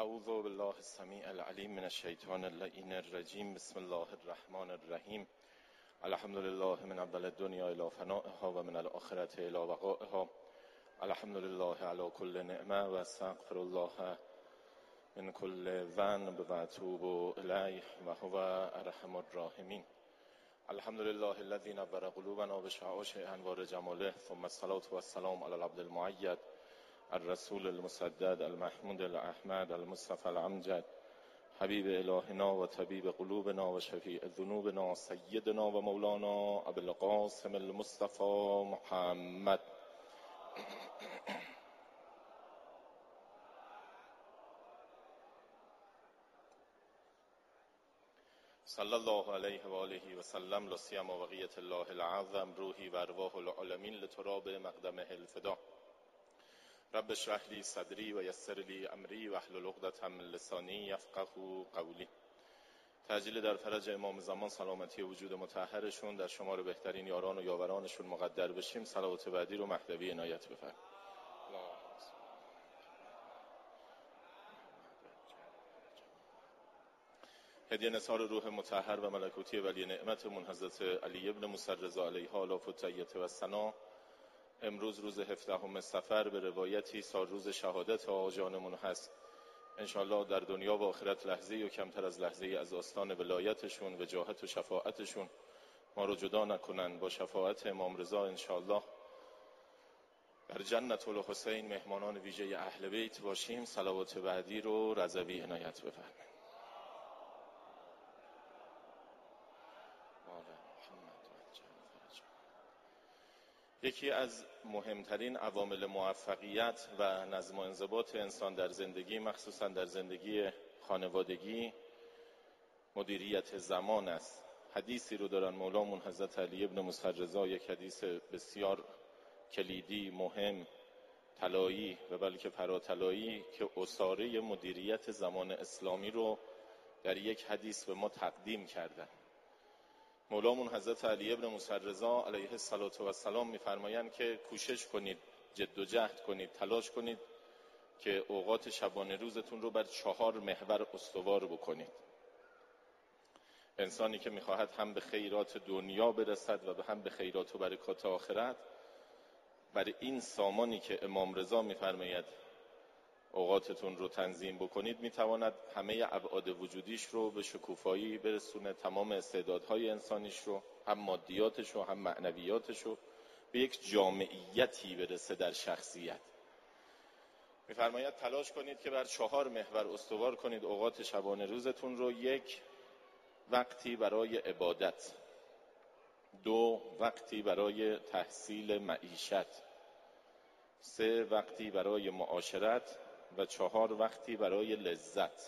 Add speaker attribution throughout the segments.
Speaker 1: اعوذ بالله السمیع العلیم من الشیطان اللعین الرجیم. بسم الله الرحمن الرحیم. الحمد لله من اول الدنیا الی فنائها و من الاخرة الی بقائها. الحمد لله علی کل نعمه و استغفر الله من کل ذنب و اتوب الیه و هو ارحم الراحمین. الحمد لله الذی نور قلوبنا بشعاع انوار جماله، ثم الصلاة والسلام علی العبد المؤید الرسول المسدد المحمود الاحمد المصطفى الامجد حبیب الهنا و طبیب قلوبنا و شفیع ذنوبنا سیدنا و مولانا ابو القاسم المصطفى محمد صلی الله علیه و آله و سلم. لا سیما بقیة الله العظم روحی و ارواح العالمین لتراب مقدمه الفدا. رب اشرح لی صدری و یسر لی امری و احلل عقدة من لسانی یفقهوا قولی. تعجیل در فرج امام زمان سلامتی وجود مطهرشون در شمار بهترین یاران و یاورانشون مقدر بشیم. صلوات بعدی رو مهدوی عنایت بفرمایید. هدیه نثار روح مطهر و ملکوتی ولی نعمتمون حضرت علی ابن موسی رضا علیه آلاف التحیة و ثنا. امروز روز 17 صفر به روایتی سال روز شهادت آقا جانمون هست. انشاءالله در دنیا و آخرت لحظه‌ای و کمتر از لحظه‌ای از آستان ولایتشون، وجاهت و شفاعتشون ما رو جدا نکنن. با شفاعت امام رضا انشاءالله در جنت الحسین مهمانان ویژه اهل بیت باشیم. صلوات بعدی رو رضوی عنایت بفرمایید. یکی از مهمترین عوامل موفقیت و نظم و انضباط انسان در زندگی، مخصوصا در زندگی خانوادگی، مدیریت زمان است. حدیثی رو دارن مولامون حضرت علی ابن موسی رضا، یک حدیث بسیار کلیدی، مهم، طلایی و بلکه فراتلایی که اساره مدیریت زمان اسلامی رو در یک حدیث به ما تقدیم کردن. مولامون حضرت علی ابن موسی رضا علیه السلام می‌فرمایند که کوشش کنید، جد و جهد کنید، تلاش کنید که اوقات شبانه روزتون رو بر 4 محور استوار بکنید. انسانی که می‌خواهد هم به خیرات دنیا برسد و هم به خیرات و برکات آخرت، بر این سامانی که امام رضا می‌فرماید اوقاتتون رو تنظیم بکنید، میتواند همه ابعاد وجودیش رو به شکوفایی برسونه، تمام استعدادهای انسانیش رو، هم مادیاتش رو هم معنویاتش رو، به یک جامعیتی برسه در شخصیت. میفرماید تلاش کنید که بر 4 محور استوار کنید اوقات شبانه روزتون رو. 1 وقتی برای عبادت، 2 وقتی برای تحصیل معیشت، 3 وقتی برای معاشرت و 4 وقتی برای لذت.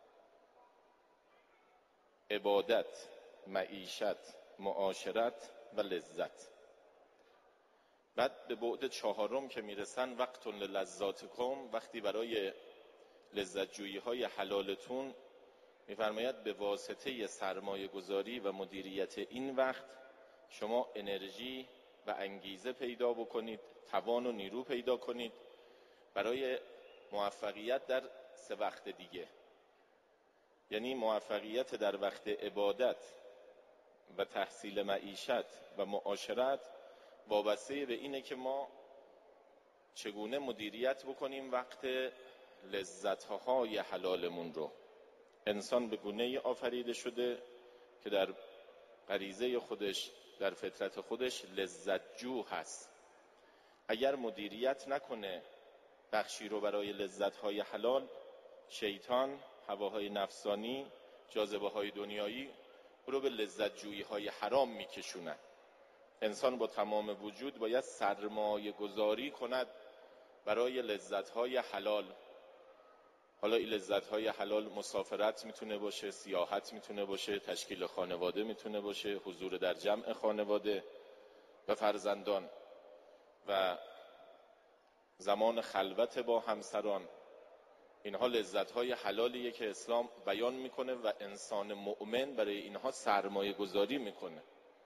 Speaker 1: عبادت، معیشت، معاشرت و لذت. بعد به بعد 4م که میرسن، وقت للذاتکم، وقتی برای لذت جویی های حلالتون، میفرماید به واسطه سرمایه گذاری و مدیریت این وقت شما انرژی و انگیزه پیدا بکنید، توان و نیرو پیدا کنید برای موفقیت در 3 وقت دیگه. یعنی موفقیت در وقت عبادت و تحصیل معیشت و معاشرت وابسته به اینه که ما چگونه مدیریت بکنیم وقت لذت‌های حلالمون رو. انسان به گونه‌ای آفریده شده که در غریزه خودش، در فطرت خودش لذت جو هست. اگر مدیریت نکنه بخشی رو برای لذت‌های حلال، شیطان، هواهای نفسانی، جاذبه‌های دنیایی رو به لذت جویی‌های حرام می‌کشونن. انسان با تمام وجود باید سرمایه گذاری کند برای لذت‌های حلال. حالا این لذت‌های حلال مسافرت میتونه باشه، سیاحت میتونه باشه، تشکیل خانواده میتونه باشه، حضور در جمع خانواده و فرزندان و زمان خلوت با همسران. اینها لذت‌های حلالیه که اسلام بیان میکنه و انسان مؤمن برای اینها سرمایه گذاری میکنه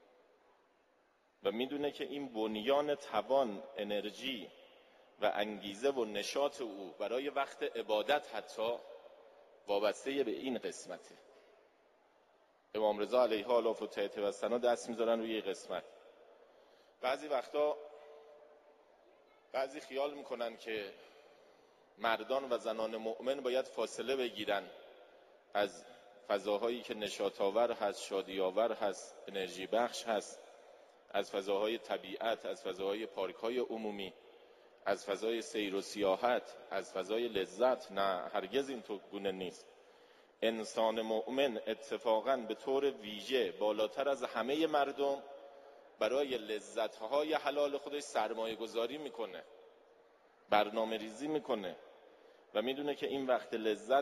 Speaker 1: و میدونه که این بنیان توان، انرژی و انگیزه و نشاط او برای وقت عبادت حتی وابسته به این قسمته. امام رضا علیه آلاف و تحت و ثنا دست میذارن روی قسمت. بعضی وقتا بعضی خیال میکنن که مردان و زنان مؤمن باید فاصله بگیرن از فضاهایی که نشاط‌آور هست، شادی‌آور هست، انرژی بخش هست، از فضاهای طبیعت، از فضاهای پارک‌های عمومی، از فضای سیر و سیاحت، از فضای لذت. نه، هرگز این تو گونه نیست. انسان مؤمن اتفاقاً به طور ویژه بالاتر از همه مردم برای لذت‌های حلال خودش سرمایه گذاری میکنه، برنامه ریزی میکنه و میدونه که این وقت لذت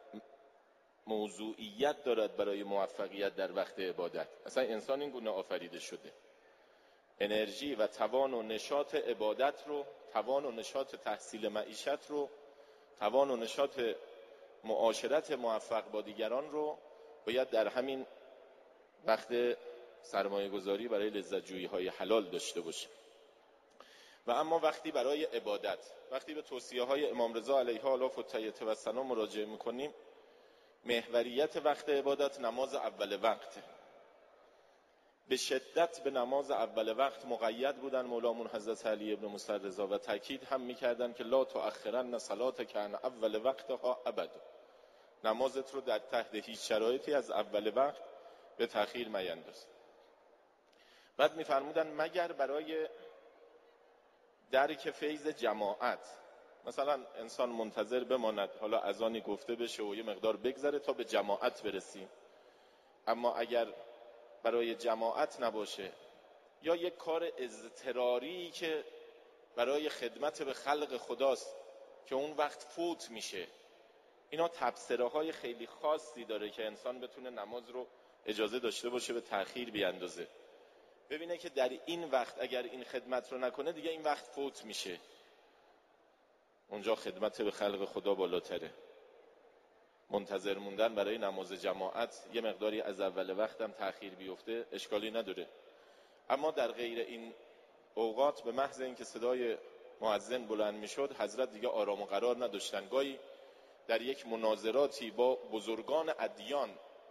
Speaker 1: موضوعیت دارد برای موفقیت در وقت عبادت. اصلا انسان این گونه آفریده شده. انرژی و توان و نشاط عبادت رو، توان و نشاط تحصیل معیشت رو، توان و نشاط معاشرت موفق با دیگران رو باید در همین وقت سرمایه گذاری برای لذت جویی های حلال داشته باشه. و اما وقتی برای عبادت، وقتی به توصیه های امام رضا علیه آلاف و تحت و ثنا مراجعه میکنیم، محوریت وقت عبادت نماز اول وقته. به شدت به نماز اول وقت مقید بودن مولامون حضرت علی ابن موسی رضا و تاکید هم میکردن که لا تؤخرن صلاتک عن اول وقتها ابدا. نمازت رو در تحت هیچ شرایطی از اول وقت به تأخیر مینداز. بعد میفرمودن مگر برای درک فیض جماعت، مثلا انسان منتظر بماند حالا اذانی گفته بشه و یه مقدار بگذره تا به جماعت برسیم، اما اگر برای جماعت نباشه یا یک کار اضطراری که برای خدمت به خلق خداست که اون وقت فوت میشه، اینا تبصره های خیلی خاصی داره که انسان بتونه نماز رو اجازه داشته باشه به تأخیر بیاندازه. ببینه که در این وقت اگر این خدمت رو نکنه دیگه این وقت فوت میشه، اونجا خدمت به خلق خدا بالاتره. منتظر موندن برای نماز جماعت یه مقداری از اول وقتم تأخیر بیفته اشکالی نداره، اما در غیر این اوقات به محض اینکه صدای مؤذن بلند میشد حضرت دیگه آرام و قرار نداشتن. گاهی در یک مناظراتی با بزرگان ادیان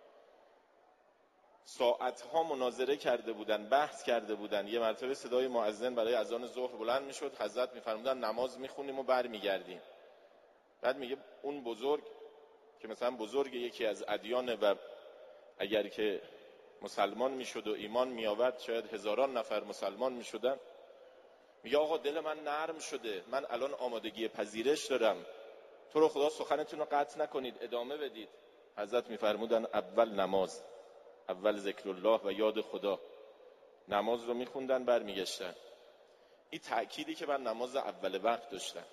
Speaker 1: ساعتها مناظره کرده بودن، بحث کرده بودن، یه مرتبه صدای مؤذن برای اذان ظهر بلند میشد، حضرت میفرمودن نماز میخونیم و برمیگردیم. بعد میگه اون بزرگ که مثلا بزرگ یکی از ادیان و اگر که مسلمان میشد و ایمان میآورد شاید هزاران نفر مسلمان میشدن، میگه آقا دل من نرم شده، من الان آمادگی پذیرش دارم، تو رو خدا سخنتون رو قطع نکنید، ادامه بدید. حضرت میفرمودن اول نماز، اول ذکر الله و یاد خدا. نماز رو میخوندن برمیگشتن. این تأکیدی که من نماز اول وقت داشتن.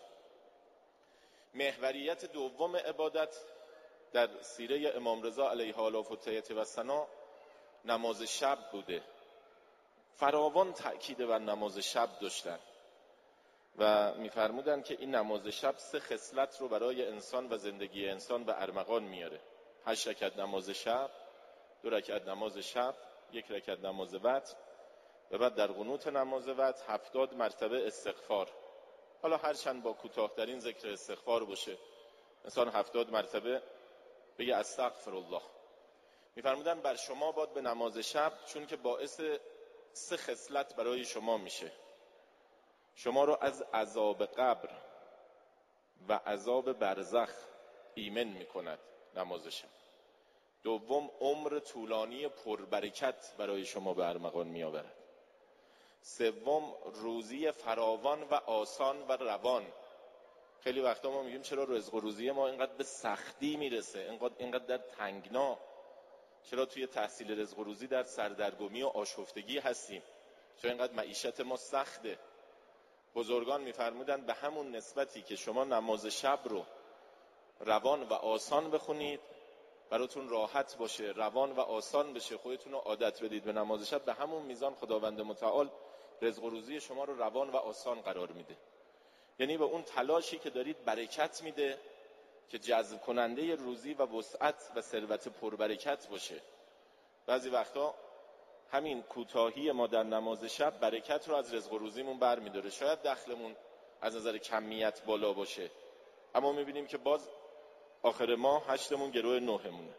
Speaker 1: محوریت دوم عبادت در سیره امام رضا علیه آلاف و تحت و ثنا نماز شب بوده. فراوان تأکید بر نماز شب داشتن و میفرمودن که این نماز شب 3 خصلت رو برای انسان و زندگی انسان به ارمغان میاره. 8 رکعت نماز شب، 2 رکعت نماز شب، 1 رکعت نماز وتر و بعد در قنوت نماز وتر 70 مرتبه استغفار. حالا هرچند با کوتاه‌ترین ذکر استغفار باشه، انسان 70 مرتبه بگه استغفر الله. میفرمودن بر شما باد به نماز شب، چون که باعث 3 خصلت برای شما میشه. شما رو از عذاب قبر و عذاب برزخ ایمن میکند نماز شب. دوم، عمر طولانی پربرکت برای شما به ارمغان میآورد. سوم، روزی فراوان و آسان و روان. خیلی وقتا ما میگیم چرا رزق و روزی ما اینقدر به سختی میرسه، اینقدر در تنگنا، چرا توی تحصیل رزق و روزی در سردرگمی و آشفتگی هستیم، چرا اینقدر معیشت ما سخته. بزرگان میفرمودن به همون نسبتی که شما نماز شب رو روان و آسان بخونید، براتون راحت باشه، روان و آسان بشه، خودتون رو عادت بدید به نماز شب، به همون میزان خداوند متعال رزق و روزی شما رو روان و آسان قرار میده. یعنی به اون تلاشی که دارید برکت میده که جذب کننده روزی و وسعت و ثروت پربرکت باشه. بعضی وقتا همین کوتاهی ما در نماز شب برکت رو از رزق و روزیمون برمیداره. شاید دخلمون از نظر کمیت بالا باشه، اما میبینیم که باز آخر ماه 8مون گروه 9مونه.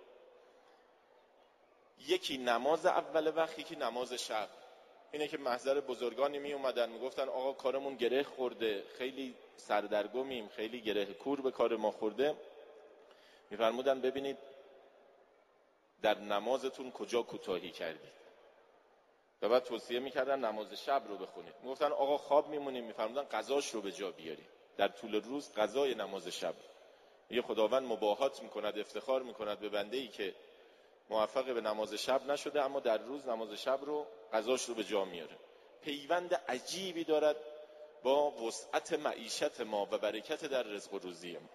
Speaker 1: یکی نماز اول وقت، یکی نماز شب. اینه که محضر بزرگانی می اومدن میگفتن آقا کارمون گره خورده، خیلی سردرگمیم، خیلی گره کور به کار ما خورده. میفرمودن ببینید در نمازتون کجا کوتاهی کردید. و بعد توصیه میکردن نماز شب رو بخونید. میگفتن آقا خواب میمونیم، میفرمودن قضاش رو به جا بیارید. در طول روز قضای نماز شب. یه خداوند مباهات میکند، افتخار میکند به بنده‌ای که موفق به نماز شب نشده اما در روز نماز شب رو قضاش رو به جا میاره. پیوند عجیبی دارد با وسعت معیشت ما و برکت در رزق و روزی ما.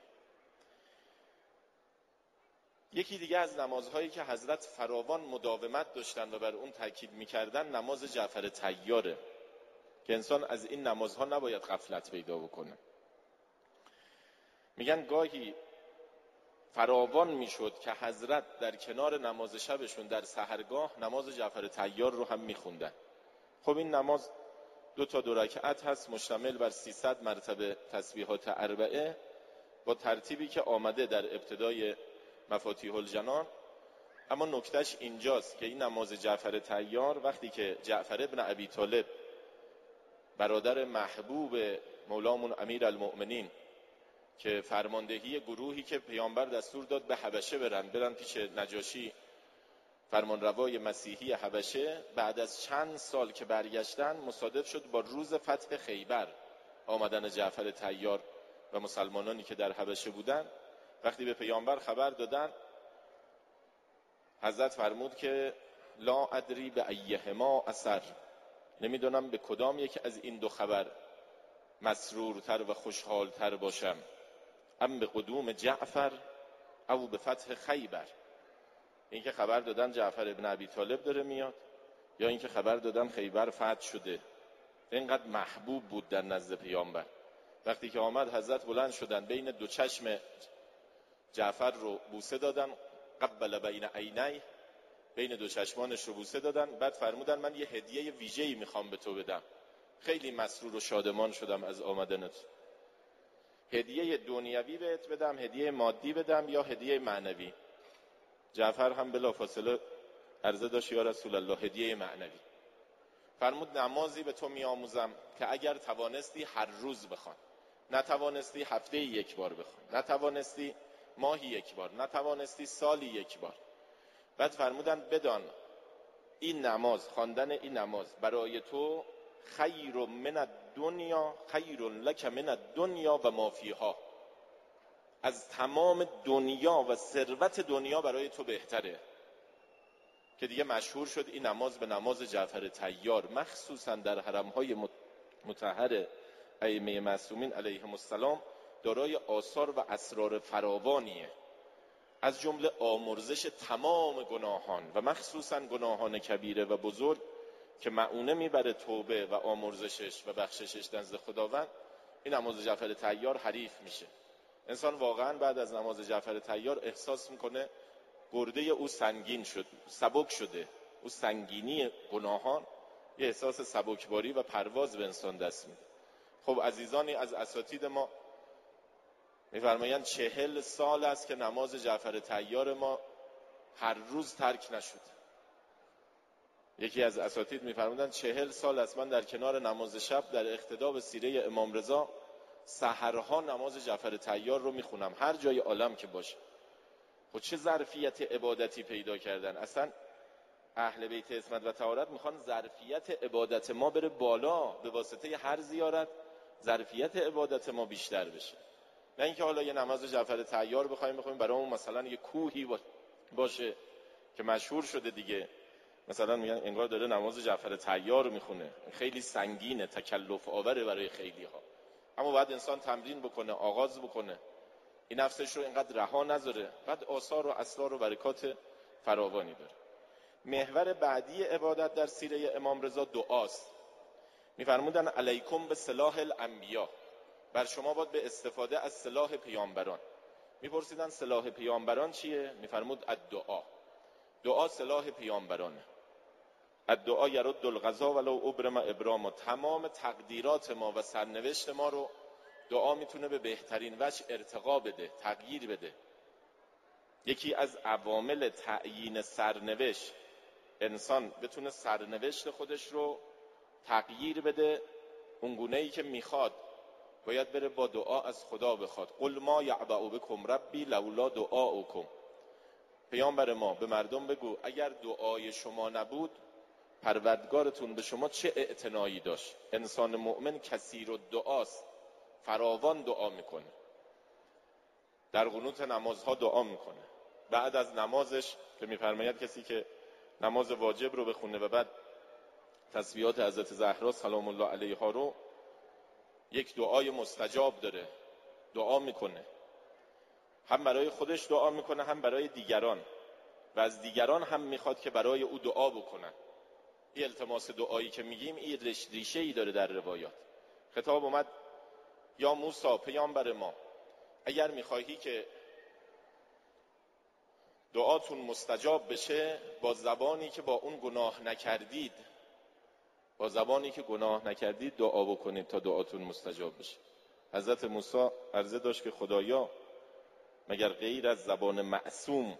Speaker 1: یکی دیگه از نمازهایی که حضرت فراوان مداومت داشتن و بر اون تاکید میکردن نماز جعفر طیاره که انسان از این نمازها نباید غفلت پیدا بکنه. میگن گاهی فراوان میشد که حضرت در کنار نماز شبشون در سحرگاه نماز جعفر طیار رو هم میخوندن. خب این نماز 2 رکعت هست، مشتمل بر 300 مرتبه تسبیحات اربعه با ترتیبی که آمده در ابتدای مفاتیح الجنان. اما نکتهش اینجاست که این نماز جعفر طیار وقتی که جعفر ابن ابی طالب برادر محبوب مولامون امیر المؤمنین که فرماندهی گروهی که پیامبر دستور داد به حبشه برن پیش نجاشی فرمانروای مسیحی حبشه، بعد از چند سال که برگشتن مصادف شد با روز فتح خیبر آمدن جعفر طیار و مسلمانانی که در حبشه بودن. وقتی به پیامبر خبر دادن حضرت فرمود که لا ادری به ایهما اثر، نمیدونم به کدام یک از این دو خبر مسرورتر و خوشحالتر باشم، ام به قدوم جعفر او به فتح خیبر. این که خبر دادن جعفر ابن ابی طالب داره میاد یا این که خبر دادن خیبر فتح شده. اینقدر محبوب بود در نزد پیامبر. وقتی که آمد حضرت بلند شدن، بین دو چشم جعفر رو بوسه دادن، قبل بین عینیه، بین دو چشمانش رو بوسه دادن. بعد فرمودن من یه هدیه ویژه‌ای میخوام به تو بدم، خیلی مسرور و شادمان شدم از آمدنت. هدیه دنیوی بهت بدم، هدیه مادی بدم یا هدیه معنوی؟ جعفر هم بلافاصله عرضه داشت یا رسول الله هدیه معنوی. فرمود نمازی به تو میآموزم که اگر توانستی هر روز بخوان، نتوانستی هفته یک بار بخوان، نتوانستی ماهی یک بار، نتوانستی سالی یک بار. بعد فرمودن بدان این نماز، خواندن این نماز برای تو خیر من الدنیا، خیر لک من الدنیا و ما فیها، از تمام دنیا و ثروت دنیا برای تو بهتره. که دیگه مشهور شد این نماز به نماز جعفر طیار، مخصوصا در حرمهای مطهر ائمه معصومین علیهم السلام دارای آثار و اسرار فراوانیه، از جمله آمرزش تمام گناهان و مخصوصا گناهان کبیره و بزرگ که مؤونه میبره توبه و آمرزشش و بخششش نزد خداوند. این نماز جعفر طیار حریف میشه. انسان واقعا بعد از نماز جعفر طیار احساس میکنه گرده او سنگین شد، سبک شده. او سنگینی گناهان یه احساس سبکباری و پرواز به انسان دست میده. خب عزیزانی از اساتید ما میفرمایند 40 سال است که نماز جعفر طیار ما هر روز ترک نشد. یکی از اساتید میفرمودند 40 سال است من در کنار نماز شب در اقتدا به سیره امام رضا سحرها نماز جعفر طیار رو میخونم، هر جای عالم که باشه. خب چه ظرفیت عبادتی پیدا کردن. اصلا اهل بیت عصمت و طهارت میخوان ظرفیت عبادت ما بره بالا، به واسطه هر زیارت ظرفیت عبادت ما بیشتر بشه. نه اینکه حالا یه نماز جعفر طیار بخوایم برامون مثلا یه کوهی باشه که مشهور شده دیگه، مثلا میگن انگار داره نماز جعفر طیار میخونه، خیلی سنگینه، تکلف آوره برای خیلی ها. اما باید انسان تمرین بکنه، آغاز بکنه، این نفسش رو اینقدر رها نذاره. بعد آثار و اسرار و برکات فراوانی داره. محور بعدی عبادت در سیره امام رضا دعاست. میفرمودن علیکم به سلاح الانبیا، بر شما باید به استفاده از سلاح پیامبران. میپرسیدن سلاح پیامبران چیه؟ میفرمود الدعا. دعا سلاح پیامبرانه. الدعا یرد القضا ولو ابرم ابرام. تمام تقدیرات ما و سرنوشت ما رو دعا میتونه به بهترین وجه ارتقا بده، تغییر بده. یکی از عوامل تعیین سرنوشت، انسان بتونه سرنوشت خودش رو تغییر بده اون گونه‌ای که میخواد، باید بره با دعا از خدا بخواد. قل ما یعبأ بکم ربی لولا دعاؤکم. پیامبر ما به مردم بگو اگر دعای شما نبود پروردگارتون به شما چه اعتنایی داشت. انسان مؤمن کثیر الدعاست، فراوان دعا میکنه، در قنوت نمازها دعا میکنه. بعد از نمازش که میفرماید کسی که نماز واجب رو بخونه و بعد تسبیحات حضرت زهرا سلام الله علیها رو، یک دعای مستجاب داره، دعا میکنه، هم برای خودش دعا میکنه هم برای دیگران، و از دیگران هم میخواد که برای او دعا بکنن. این التماس دعایی که میگیم این ریشه ای داره در روایات. خطاب اومد یا موسی پیامبر ما، اگر میخواهی که دعاتون مستجاب بشه با زبانی که با اون گناه نکردید، با زبانی که گناه نکردید دعا بکنید تا دعاتون مستجاب بشه. حضرت موسی عرضه داشت که خدایا مگر غیر از زبان معصوم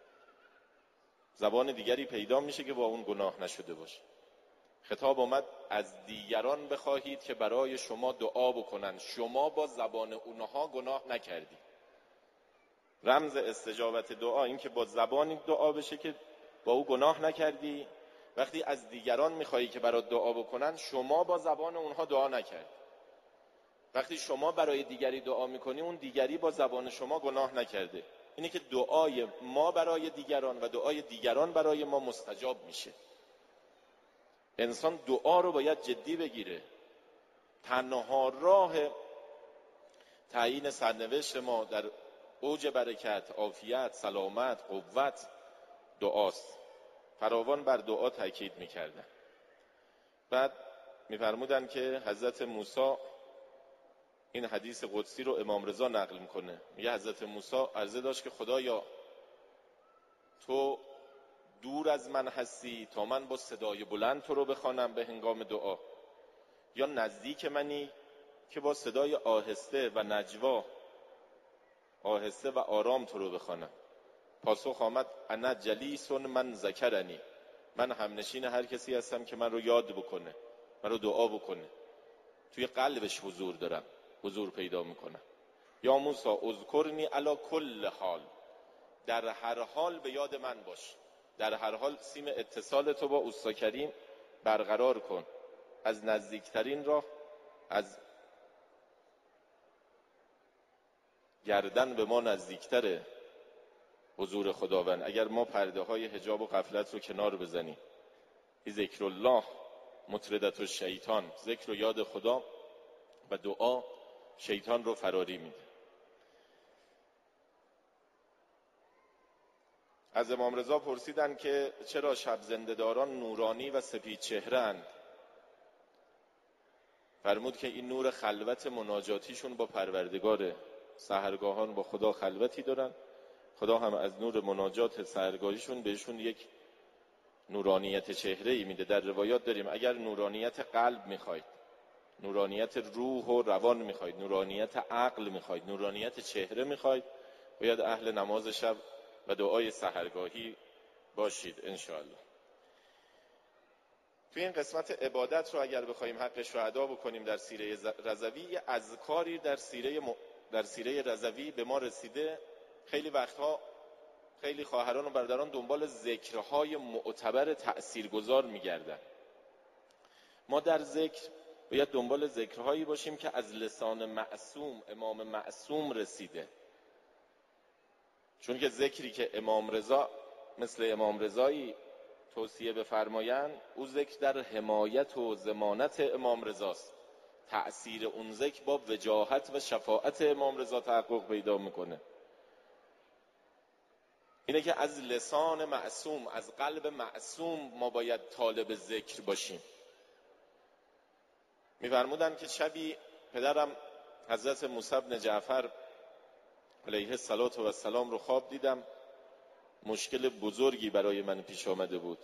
Speaker 1: زبان دیگری پیدا میشه که با اون گناه نشده باشه؟ خطاب آمد از دیگران بخواهید که برای شما دعا بکنن، شما با زبان اونها گناه نکردید. رمز استجابت دعا این که با زبانی دعا بشه که با او گناه نکردی. وقتی از دیگران میخوایی که برات دعا بکنن، شما با زبان اونها دعا نکردی. وقتی شما برای دیگری دعا میکنی، اون دیگری با زبان شما گناه نکرده. اینه که دعای ما برای دیگران و دعای دیگران برای ما مستجاب میشه. انسان دعا رو باید جدی بگیره. تنها راه تعیین سرنوشت ما در اوج برکت، عافیت، سلامت، قوت دعاست. فراوان بر دعا تاکید میکردن. بعد میفرمودن که حضرت موسی، این حدیث قدسی رو امام رضا نقل میکنه، میگه حضرت موسی عرضه داشت که خدایا تو دور از من هستی تا من با صدای بلند تو رو بخوانم به هنگام دعا، یا نزدیک منی که با صدای آهسته و نجوا، آهسته و آرام تو رو بخوانم؟ پاسخ آمد انا جلیس من ذکرنی، من همنشین هر کسی هستم که من رو یاد بکنه، من رو دعا بکنه. توی قلبش حضور دارم، حضور پیدا میکنم. یا موسی اذکرنی علی کل حال، در هر حال به یاد من باش، در هر حال سیم اتصال تو با اوستا کریم برقرار کن. از نزدیکترین راه، از گردن به ما نزدیکتره حضور خداوند. اگر ما پرده های حجاب و غفلت رو کنار بزنیم، ذکر الله مطردت الشیطان، ذکر و یاد خدا و دعا شیطان رو فراری میده. از امام رضا پرسیدن که چرا شب زنده‌داران نورانی و سپید چهره‌اند؟ فرمود که این نور خلوت مناجاتیشون با پروردگاره. سحرگاهان با خدا خلوتی دارن، خدا هم از نور مناجات سحرگاهیشون بهشون یک نورانیت چهره‌ای میده. در روایات داریم اگر نورانیت قلب میخواید، نورانیت روح و روان میخواید، نورانیت عقل میخواید، نورانیت چهره میخواید، باید اهل نماز شب و دعای سحرگاهی باشید انشاءالله. توی این قسمت عبادت رو اگر بخوایم حقش رو ادا بکنیم در سیره رضوی، اذکاری در سیره رضوی به ما رسیده. خیلی وقتها خیلی خواهران و برادران دنبال ذکرهای معتبر تأثیرگذار میگردن. ما در ذکر باید دنبال ذکرهایی باشیم که از لسان معصوم، امام معصوم رسیده. چون که ذکری که امام رضا مثل امام رضایی توصیه بفرمایند، او ذکر در حمایت و ضمانت امام رضاست. تأثیر اون ذکر با وجاهت و شفاعت امام رضا تحقق پیدا میکنه. اینه که از لسان معصوم، از قلب معصوم ما باید طالب ذکر باشیم. میفرمودن که شبی پدرم حضرت موسی بن جعفر علیه السلام رو خواب دیدم. مشکل بزرگی برای من پیش آمده بود.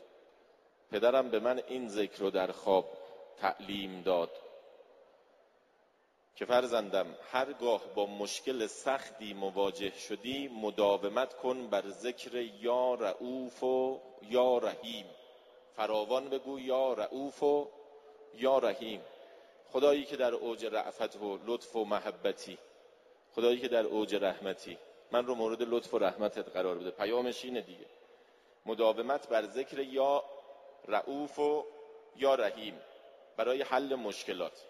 Speaker 1: پدرم به من این ذکر رو در خواب تعلیم داد که فرزندم هرگاه با مشکل سختی مواجه شدی مداومت کن بر ذکر یا رؤوف و یا رحیم. فراوان بگو یا رؤوف و یا رحیم. خدایی که در اوج رأفت و لطف و محبتی، خدایی که در اوج رحمتی، من رو مورد لطف و رحمتت قرار بده. پیامش اینه دیگه، مداومت بر ذکر یا رؤوف و یا رحیم برای حل مشکلات.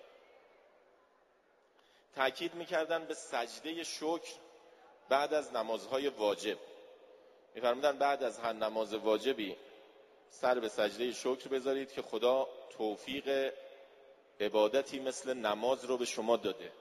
Speaker 1: تأکید میکردن به سجده شکر بعد از نمازهای واجب. میفرمودن بعد از هر نماز واجبی سر به سجده شکر بذارید که خدا توفیق عبادتی مثل نماز رو به شما داده.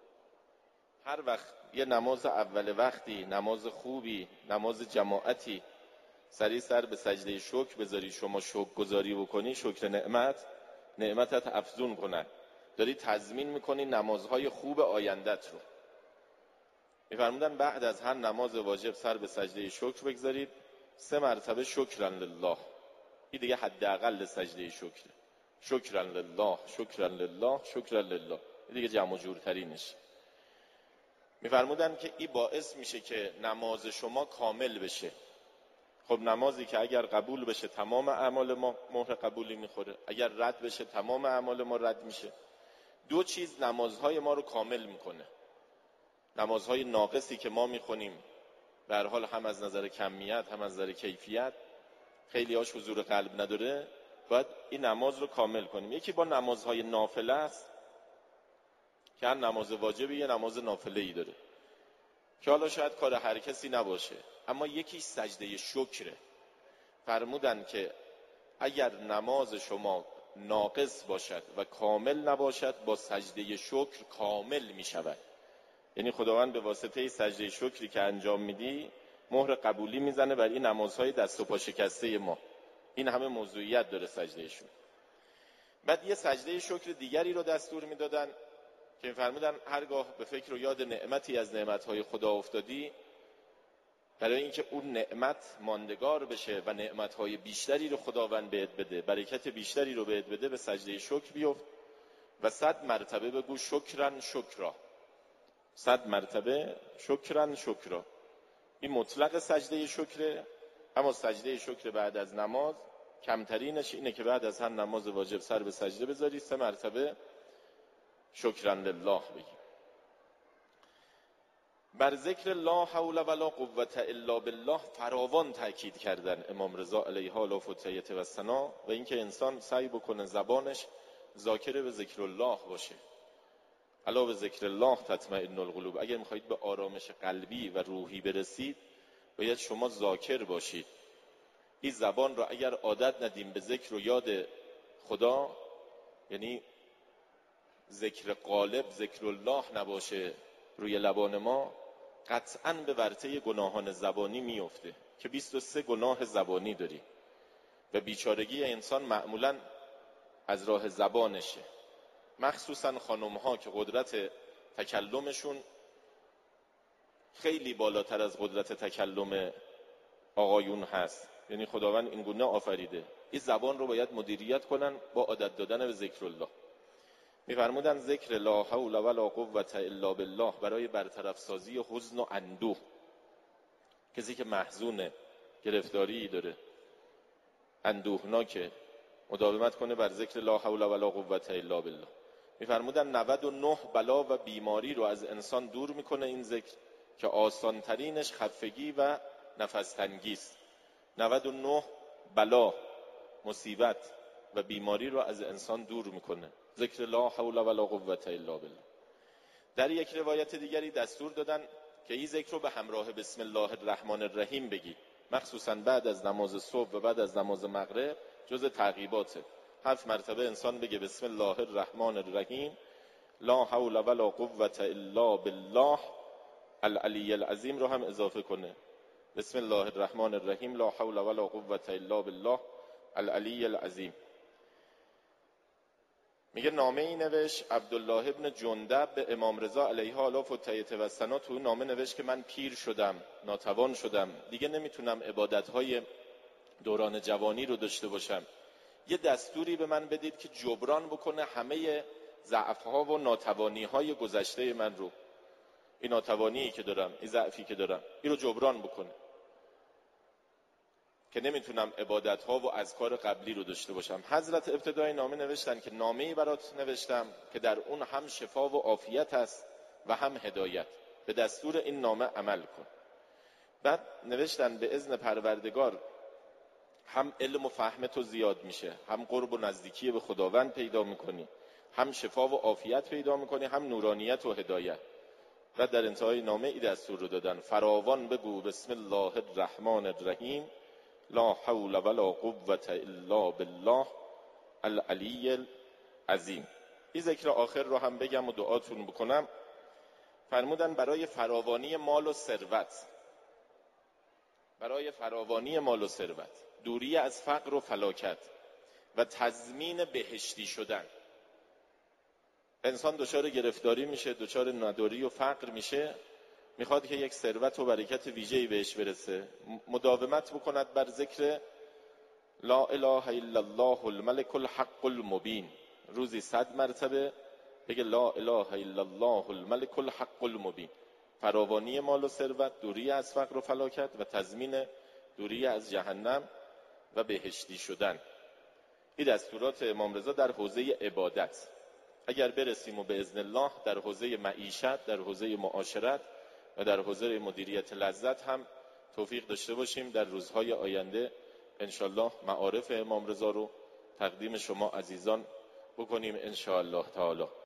Speaker 1: هر وقت یه نماز اول وقتی، نماز خوبی، نماز جماعتی سریع سر به سجده شکر بذاری، شما شکر گذاری بکنی، شکر نعمتت افزون کنن. داری تضمین میکنی نمازهای خوب آیندت رو. میفرمودن بعد از هر نماز واجب سر به سجده شکر بگذارید 3 مرتبه شکرا لله. این دیگه حداقل سجده شکره. شکرا لله، شکرا لله، شکرا لله. این دیگه جمع جورترینش. میفرمودن که این باعث میشه که نماز شما کامل بشه. خب نمازی که اگر قبول بشه تمام اعمال ما مهر قبولی میخوره، اگر رد بشه تمام اعمال ما رد میشه. 2 چیز نمازهای ما رو کامل میکنه. نمازهای ناقصی که ما میخونیم به هر حال هم از نظر کمیت هم از نظر کیفیت خیلی هاش حضور قلب نداره، باید این نماز رو کامل کنیم. یکی با نمازهای نافله است که هر نماز واجبی یه نماز نافله‌ای داره که حالا شاید کار هر کسی نباشه، اما یکی سجده شکره. فرمودن که اگر نماز شما ناقص باشد و کامل نباشد با سجده شکر کامل می شود. یعنی خداوند به واسطه سجده شکری که انجام میدی مهر قبولی میزنه بر این نمازهای دست و پا شکسته ما. این همه موضوعیت داره سجده شکر. بعد یه سجده شکر دیگری رو دستور میدادن که فرمودن هرگاه به فکر و یاد نعمتی از نعمتهای خدا افتادی، برای اینکه اون نعمت ماندگار بشه و نعمتهای بیشتری رو خداوند بهت بده، برکت بیشتری رو بهت بده، به سجده شکر بیفت و 100 مرتبه بگو شکرا شکرا. 100 مرتبه شکرا شکرا. این مطلق سجده شکره. اما سجده شکر بعد از نماز کمترینش اینه که بعد از هر نماز واجب سر به سجده بذاری 3 مرتبه شکرا لله بگی. بر ذکر لا حول ولا قوة الا بالله فراوان تاکید کردن امام رضا علیه آلاف و تحیت و ثنا و اینکه انسان سعی بکنه زبانش ذاکر به ذکر الله باشه. الا به ذکر الله تطمئن القلوب. اگر میخواهید به آرامش قلبی و روحی برسید باید شما ذاکر باشید. این زبان را اگر عادت ندیم به ذکر و یاد خدا، یعنی ذکر غالب ذکر الله نباشه روی لبان ما، قطعاً به ورطه گناهان زبانی میفته که 23 گناه زبانی داری و بیچارگی انسان معمولاً از راه زبانشه. مخصوصاً خانم‌ها که قدرت تکلمشون خیلی بالاتر از قدرت تکلم آقایون هست. یعنی خداوند این گونه آفریده. این زبان رو باید مدیریت کنن با عادت دادن به ذکر الله. می‌فرمودن ذکر لا حول ولا قوة الا بالله برای برطرف سازی حزن و اندوه. کسی که محزونه، گرفتاری داره، اندوهناکه، مداومت کنه بر ذکر لا حول ولا قوة الا بالله. می‌فرمودن 99 بلا و بیماری رو از انسان دور میکنه این ذکر که آسان ترینش خفگی و نفس تنگی است. 99 بلا، مصیبت و بیماری رو از انسان دور میکنه ذکر لا حول ولا قوة الا بالله. در یک روایت دیگری دستور دادن که این ذکر رو به همراه بسم الله الرحمن الرحیم بگی، مخصوصا بعد از نماز صبح و بعد از نماز مغرب جز تعقیباته. 7 مرتبه انسان بگه بسم الله الرحمن الرحیم، لا حول ولا قوة الا بالله العلی العظیم رو هم اضافه کنه. بسم الله الرحمن الرحیم، لا حول ولا قوة الا بالله العلی العظیم. میگه نامه ای نوشت عبدالله ابن جندب به امام رضا علیه آلاف و تحیت و ثنا. تو نامه نوشت که من پیر شدم، ناتوان شدم، دیگه نمیتونم عبادتهای دوران جوانی رو داشته باشم. یه دستوری به من بدید که جبران بکنه همه ضعف‌ها و ناتوانی‌های گذشته من رو، این ناتوانی که دارم، این ضعفی که دارم، این رو جبران بکنه که نمیتونم عبادت‌ها و اذکار قبلی رو داشته باشم. حضرت ابتدای نامه نوشتن که نامه‌ای برات نوشتم که در اون هم شفا و عافیت است و هم هدایت، به دستور این نامه عمل کن. بعد نوشتن به اذن پروردگار هم علم و فهم تو زیاد میشه، هم قرب و نزدیکی به خداوند پیدا میکنی، هم شفا و عافیت پیدا میکنی، هم نورانیت و هدایت. و در انتهای نامه این دستور رو دادن فراوان بگو بسم الله الرحمن الرحیم لا حول ولا قوة الا بالله العلی العظیم. این ذکر آخر رو هم بگم و دعاتون بکنم. فرمودن برای فراوانی مال و ثروت، برای فراوانی مال و ثروت، دوری از فقر و فلاکت و تضمین بهشتی شدن. انسان دچار گرفتاری میشه، دچار نداری و فقر میشه، میخواد که یک ثروت و برکت ویژه‌ای بهش برسه، مداومت بکند بر ذکر لا اله الا الله الملك الحق المبین. روزی 100 مرتبه بگه لا اله الا الله الملك الحق المبین. فراوانی مال و ثروت، دوری از فقر و فلاکت و تضمین دوری از جهنم و بهشتی شدن. این دستورات امام رضا در حوزه عبادت. اگر برسیم و به اذن الله در حوزه معیشت، در حوزه معاشرت و در حوزه مدیریت لذت هم توفیق داشته باشیم، در روزهای آینده انشالله معارف امام رضا رو تقدیم شما عزیزان بکنیم انشاءالله تعالی.